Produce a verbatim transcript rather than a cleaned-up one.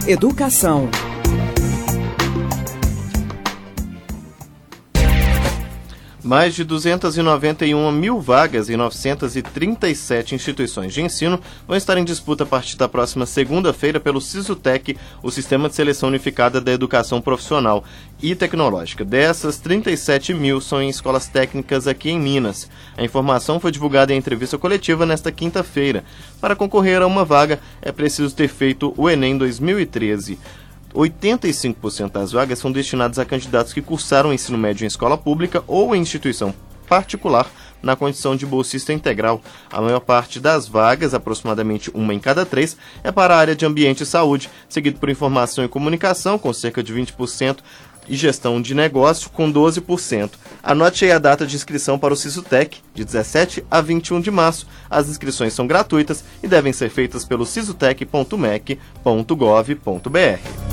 Educação. Mais de duzentas e noventa e uma mil vagas em novecentas e trinta e sete instituições de ensino vão estar em disputa a partir da próxima segunda-feira pelo SISUTEC, o Sistema de Seleção Unificada da Educação Profissional e Tecnológica. Dessas, trinta e sete mil são em escolas técnicas aqui em Minas. A informação foi divulgada em entrevista coletiva nesta quinta-feira. Para concorrer a uma vaga, é preciso ter feito o Enem dois mil e treze. oitenta e cinco por cento das vagas são destinadas a candidatos que cursaram ensino médio em escola pública ou em instituição particular na condição de bolsista integral. A maior parte das vagas, aproximadamente uma em cada três, é para a área de ambiente e saúde, seguido por informação e comunicação, com cerca de vinte por cento, e gestão de negócio, com doze por cento. Anote aí a data de inscrição para o SISUTEC, de dezessete a vinte e um de março. As inscrições são gratuitas e devem ser feitas pelo sisutec ponto mec ponto gov ponto br.